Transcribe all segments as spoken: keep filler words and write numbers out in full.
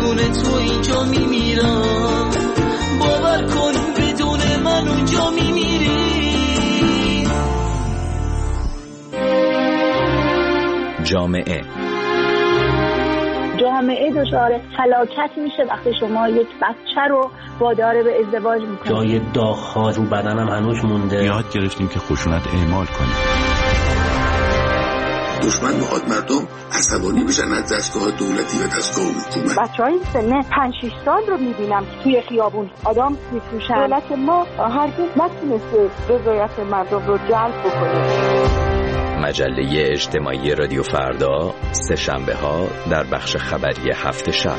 بدون تو اینجا میمیرم، باور کن بدون من اونجا میمیری. جامعه جامعه دچار فلاکت میشه وقتی شما یک بچه رو وادار به ازدواج میکنید. جای داغ‌ها رو بدنم هنوز مونده. یاد گرفتیم که خشونت اعمال کنیم. دشمن میخواد مردم عصبانی بشن از دستگاه دولتی و دستگاه حکومت. بچه‌های سن پنج شش سال رو میبینم توی خیابون آدم میفروشن. دولت ما هرگز نتونسته رضایت مردم رو جلب بکنه. مجله اجتماعی رادیو فردا، سه شنبه ها در بخش خبری هفت شب.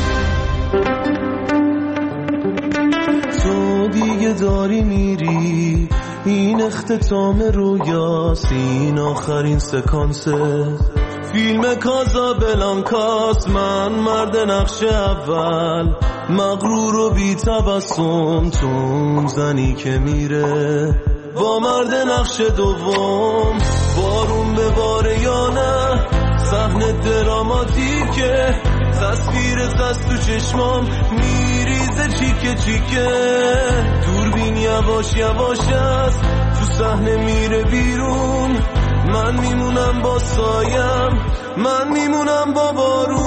تو دیگه داری میری، این اختتام رویاست، این آخرین سکانسه فیلم کازابلانکاست. من مرد نقش اول، مغرور و بی تبسم، تو زنی که میره با مرد نقش دوم. بارون به باره یا نه، صحنه دراماتیکه، تصویر دست تو چشمام میریزه چیکه چیکه. دوربین یواش یواش است، تو صحنه میره بیرون، من میمونم با سایم، من میمونم با بارون.